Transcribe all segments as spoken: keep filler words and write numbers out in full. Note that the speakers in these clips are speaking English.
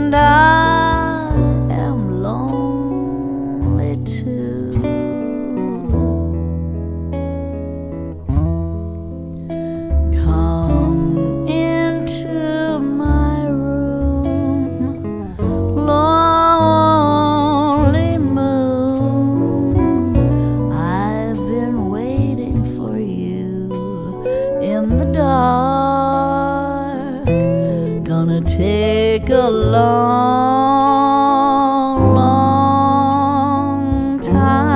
and I am lonely too. Come into my room, lonely moon. I've been waiting for you in the dark. Gonna take a long, long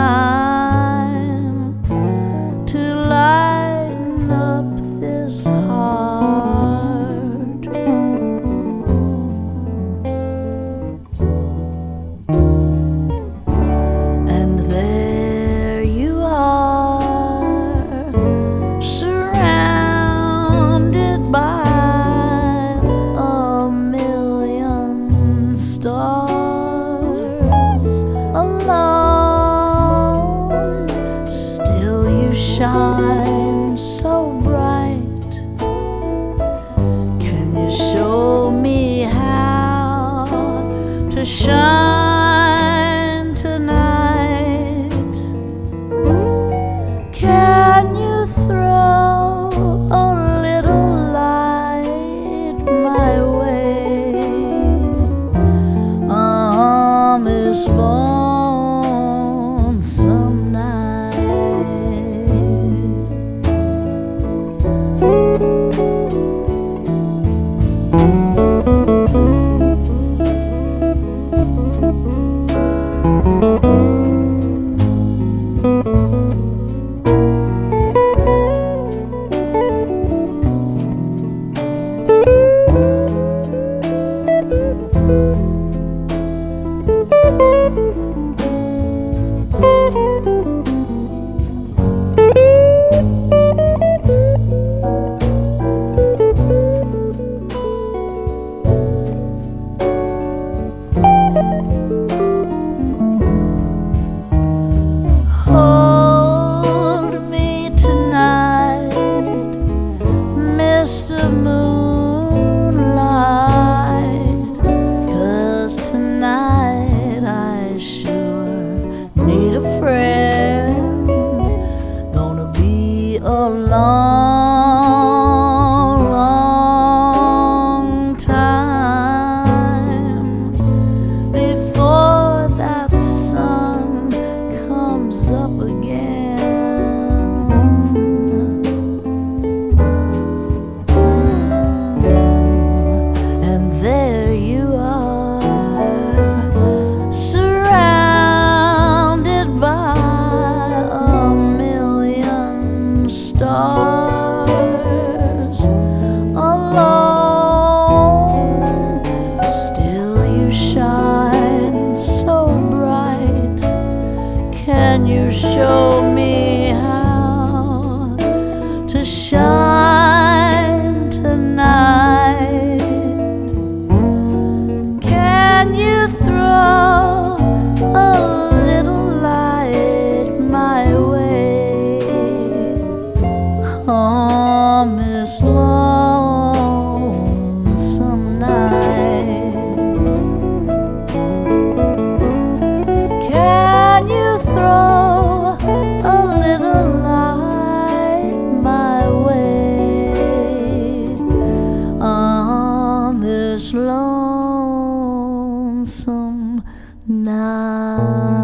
time to lighten up this heart. And there you are, surrounded by stars, alone. Still you shine so bright. Can you show me how to shine tonight? Can you throw a little light my way on this lonesome night? Hold me tonight, Mister Moonlight, 'cause tonight I sure need a friend. Gonna be a long, long time before that sun comes up again. And there you are, surrounded by a million stars, alone. Still you shine so bright. Can you show me how to shine tonight? Can you throw a little light my way on this lonesome night? Can you throw a little light my way on this lonesome night?